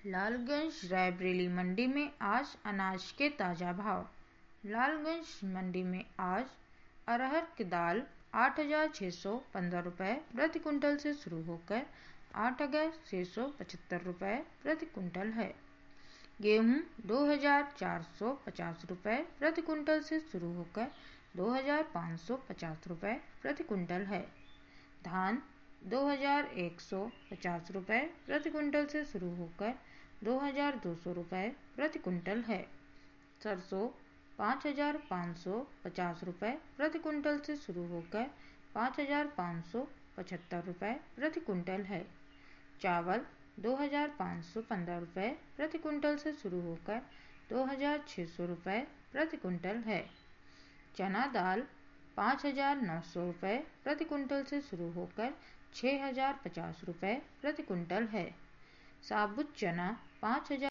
लालगंज रायबरेली मंडी में आज अनाज के ताज़ा भाव। लालगंज मंडी में आज अरहर की दाल 8,615 रुपये प्रति कुंटल से शुरू होकर 8,675 रुपये प्रति कुंटल है। गेहूँ 2,450 रुपये प्रति कुंटल से शुरू होकर 2,550 रुपये प्रति कुंटल है। धान 2,150 रुपये प्रति कुंटल से शुरू होकर 2,200 रुपये प्रति कुंटल है। सरसों 5,550 रुपये प्रति कुंटल से शुरू होकर 5,575 रुपये प्रति कुंटल है। चावल 2,515 रुपये प्रति कुंटल से शुरू होकर 2,600 रुपये प्रति कुंटल है। चना दाल 5,900 रुपये प्रति कुंटल से शुरू होकर 6,050 रुपये प्रति कुंटल है। साबुत चना 5,000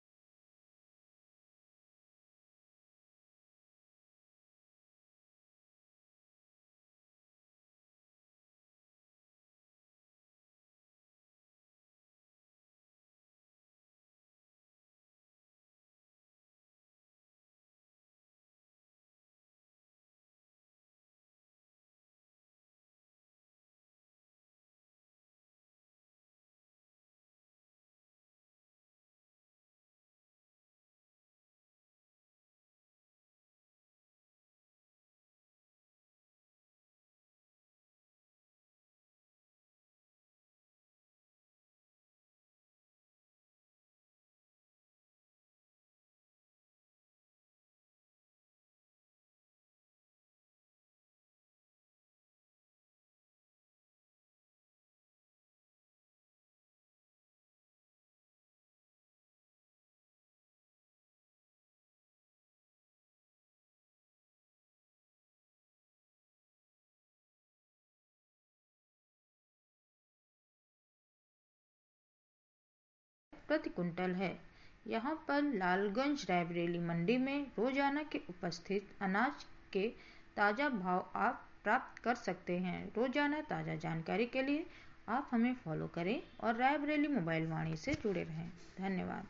प्रति कुंटल है। यहाँ पर लालगंज रायबरेली मंडी में रोजाना के उपस्थित अनाज के ताज़ा भाव आप प्राप्त कर सकते हैं। रोजाना ताज़ा जानकारी के लिए आप हमें फॉलो करें और रायबरेली मोबाइल वाणी से जुड़े रहें। धन्यवाद।